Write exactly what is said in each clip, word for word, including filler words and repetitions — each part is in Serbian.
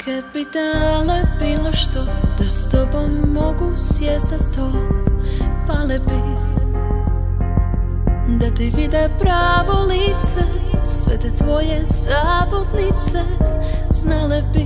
Neke bi dale bilo što, da s tobom mogu sjest za sto. Pale bi da ti vide pravo lice, sve te tvoje zavodnice znale bi.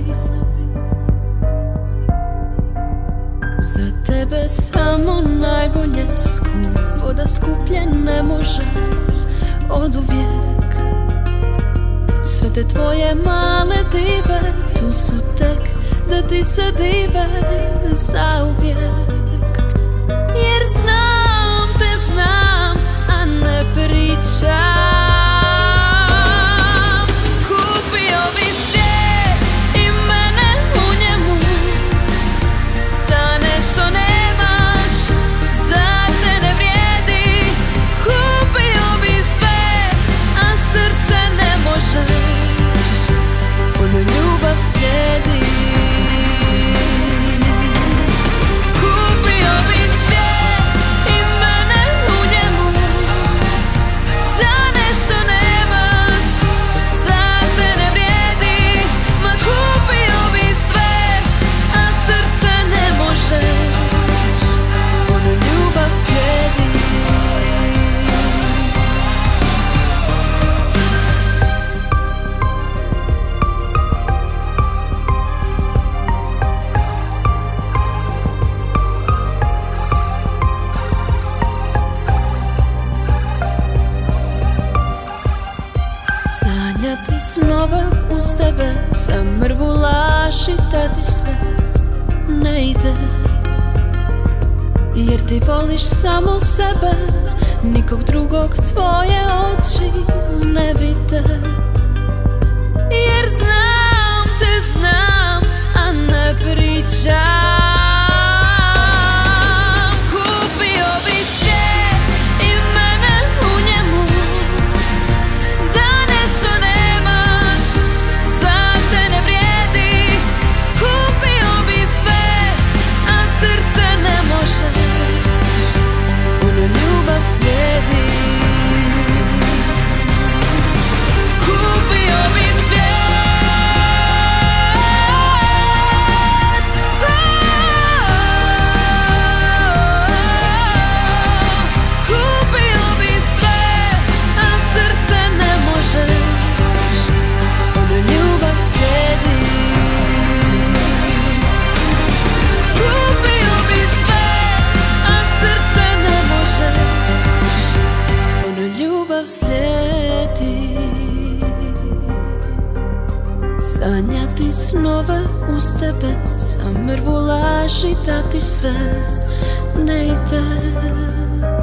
Za tebe samo najbolje, skupo da skuplje ne može oduvijek. Sve te tvoje male dive tu su tek da ti se dive zauvijek. Jer znam te znam, a ne pričam. Kupio bi svijet i mene u njemu, da nešto nemaš, za te ne vrijedi. Kupio bi sve, a srce ne može, ono ljubav slijedi. Kupio bi svijet i mene u njemu, da nešto nemaš, za te ne vrijedi. Ma kupio bi sve, a srce ne može, ono ljubav slijedi. Sanjati snove uz tebe, za mrvu laž i da ti sve ne ide. Jer ti voliš samo sebe, nikog drugog tvoje oči ne vide. Jer znam te znam, a ne pričam. Kupio bi svijet i mene u njemu, da nešto nemaš, za te ne vrijedi. Kupio bi sve, a srce ne može, ono ljubav slijedi. Kupio bi svijet, kupio bi sve, a srce ne može, ono ljubav slijedi. Kupio bi sve, a srce ne može, ono ljubav slijedi. Sanjati snove uz tebe, za mrvu laž i da ti sve ne ide.